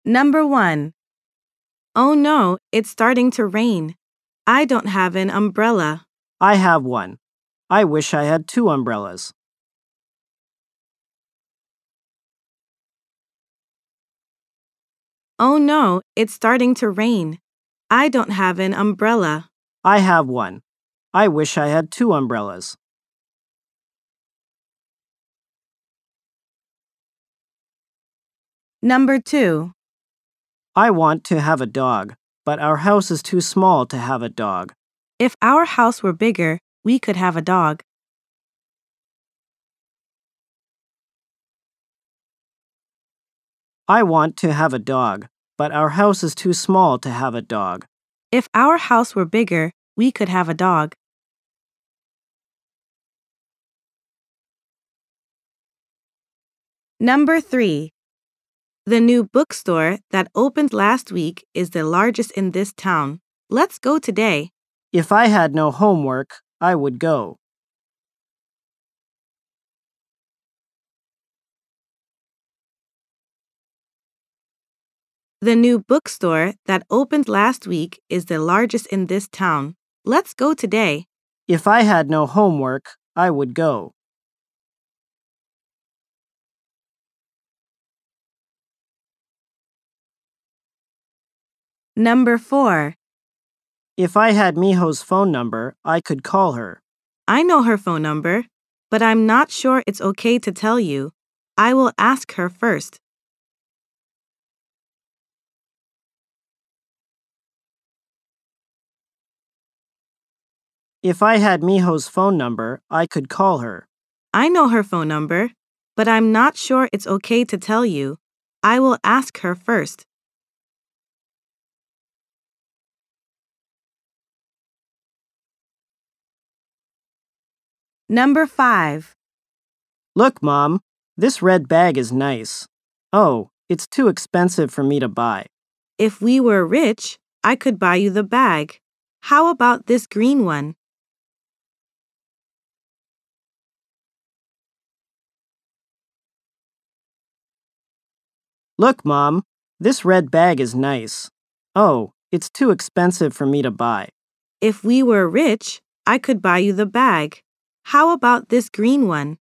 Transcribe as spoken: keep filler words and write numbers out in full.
Number one. Oh no, it's starting to rain. I don't have an umbrella. I have one. I wish I had two umbrellas. Oh no, it's starting to rain. I don't have an umbrella. I have one. I wish I had two umbrellas. Number two. I want to have a dog, but our house is too small to have a dog. If our house were bigger, we could have a dog. I want to have a dog, but our house is too small to have a dog. If our house were bigger, we could have a dog. Number three. The new bookstore that opened last week is the largest in this town. Let's go today. If I had no homework, I would go. The new bookstore that opened last week is the largest in this town. Let's go today. If I had no homework, I would go. Number four. If I had Miho's phone number, I could call her. I know her phone number, but I'm not sure it's okay to tell you. I will ask her first. If I had Miho's phone number, I could call her. I know her phone number, but I'm not sure it's okay to tell you. I will ask her first. Number five. Look, Mom, this red bag is nice. Oh, it's too expensive for me to buy. If we were rich, I could buy you the bag. How about this green one? Look, Mom, this red bag is nice. Oh, it's too expensive for me to buy. If we were rich, I could buy you the bag. How about this green one?